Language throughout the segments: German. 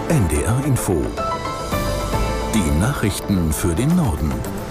NDR Info. Die Nachrichten für den Norden.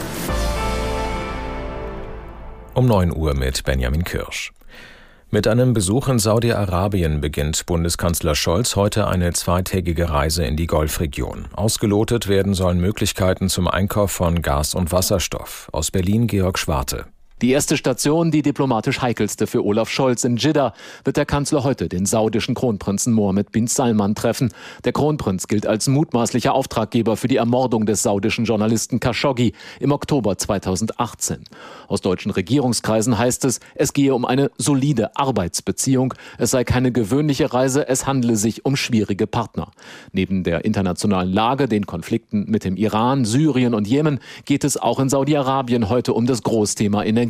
Um 9 Uhr mit Benjamin Kirsch. Mit einem Besuch in Saudi-Arabien beginnt Bundeskanzler Scholz heute eine zweitägige Reise in die Golfregion. Ausgelotet werden sollen Möglichkeiten zum Einkauf von Gas und Wasserstoff. Aus Berlin Georg Schwarte. Die erste Station, die diplomatisch heikelste für Olaf Scholz in Dschidda, wird der Kanzler heute den saudischen Kronprinzen Mohammed bin Salman treffen. Der Kronprinz gilt als mutmaßlicher Auftraggeber für die Ermordung des saudischen Journalisten Khashoggi im Oktober 2018. Aus deutschen Regierungskreisen heißt es, es gehe um eine solide Arbeitsbeziehung. Es sei keine gewöhnliche Reise, es handle sich um schwierige Partner. Neben der internationalen Lage, den Konflikten mit dem Iran, Syrien und Jemen, geht es auch in Saudi-Arabien heute um das Großthema Energie.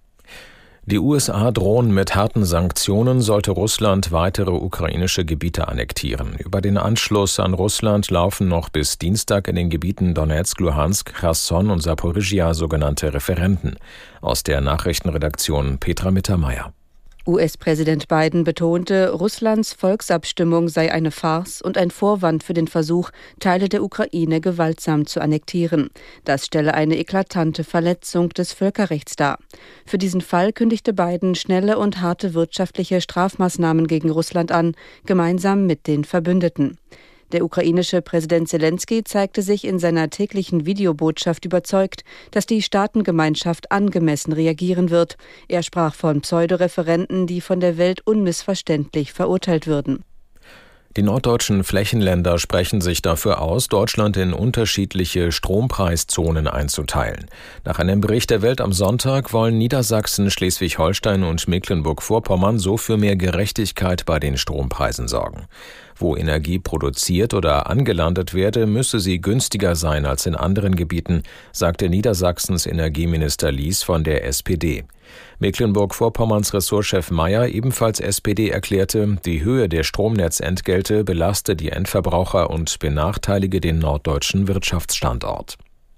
Die USA drohen mit harten Sanktionen, sollte Russland weitere ukrainische Gebiete annektieren. Über den Anschluss an Russland laufen noch bis Dienstag in den Gebieten Donetsk, Luhansk, Cherson und Saporizhia sogenannte Referenden. Aus der Nachrichtenredaktion Petra Mittermeier. US-Präsident Biden betonte, Russlands Volksabstimmung sei eine Farce und ein Vorwand für den Versuch, Teile der Ukraine gewaltsam zu annektieren. Das stelle eine eklatante Verletzung des Völkerrechts dar. Für diesen Fall kündigte Biden schnelle und harte wirtschaftliche Strafmaßnahmen gegen Russland an, gemeinsam mit den Verbündeten. Der ukrainische Präsident Selenskyj zeigte sich in seiner täglichen Videobotschaft überzeugt, dass die Staatengemeinschaft angemessen reagieren wird. Er sprach von Pseudoreferenden, die von der Welt unmissverständlich verurteilt würden. Die norddeutschen Flächenländer sprechen sich dafür aus, Deutschland in unterschiedliche Strompreiszonen einzuteilen. Nach einem Bericht der Welt am Sonntag wollen Niedersachsen, Schleswig-Holstein und Mecklenburg-Vorpommern so für mehr Gerechtigkeit bei den Strompreisen sorgen. Wo Energie produziert oder angelandet werde, müsse sie günstiger sein als in anderen Gebieten, sagte Niedersachsens Energieminister Lies von der SPD. Mecklenburg-Vorpommerns Ressortchef Mayer, ebenfalls SPD, erklärte, die Höhe der Stromnetzentgelte belaste die Endverbraucher und benachteilige den norddeutschen Wirtschaftsstandort.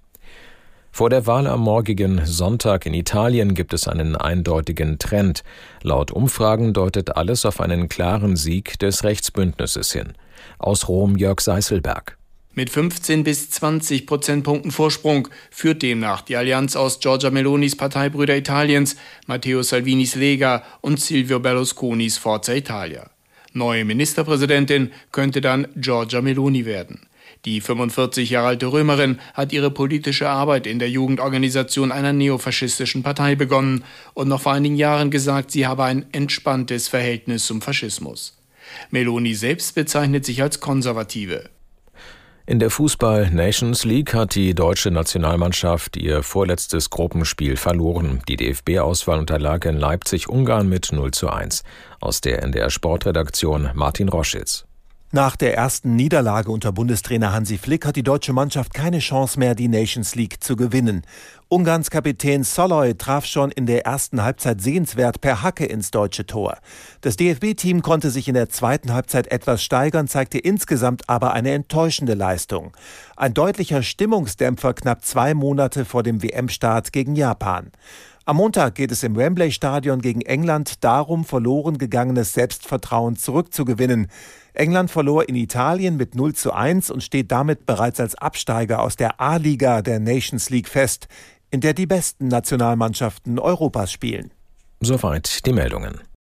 Vor der Wahl am morgigen Sonntag in Italien gibt es einen eindeutigen Trend. Laut Umfragen deutet alles auf einen klaren Sieg des Rechtsbündnisses hin. Aus Rom Jörg Seißelberg. Mit 15 bis 20 Prozentpunkten Vorsprung führt demnach die Allianz aus Giorgia Melonis Parteibrüder Italiens, Matteo Salvinis Lega und Silvio Berlusconis Forza Italia. Neue Ministerpräsidentin könnte dann Giorgia Meloni werden. Die 45 Jahre alte Römerin hat ihre politische Arbeit in der Jugendorganisation einer neofaschistischen Partei begonnen und noch vor einigen Jahren gesagt, sie habe ein entspanntes Verhältnis zum Faschismus. Meloni selbst bezeichnet sich als Konservative. In der Fußball-Nations League hat die deutsche Nationalmannschaft ihr vorletztes Gruppenspiel verloren. Die DFB-Auswahl unterlag in Leipzig Ungarn mit 0:1. Aus der NDR-Sportredaktion Martin Roschitz. Nach der ersten Niederlage unter Bundestrainer Hansi Flick hat die deutsche Mannschaft keine Chance mehr, die Nations League zu gewinnen. Ungarns Kapitän Szalai traf schon in der ersten Halbzeit sehenswert per Hacke ins deutsche Tor. Das DFB-Team konnte sich in der zweiten Halbzeit etwas steigern, zeigte insgesamt aber eine enttäuschende Leistung. Ein deutlicher Stimmungsdämpfer knapp 2 Monate vor dem WM-Start gegen Japan. Am Montag geht es im Wembley-Stadion gegen England darum, verloren gegangenes Selbstvertrauen zurückzugewinnen. England verlor in Italien mit 0:1 und steht damit bereits als Absteiger aus der A-Liga der Nations League fest, in der die besten Nationalmannschaften Europas spielen. Soweit die Meldungen.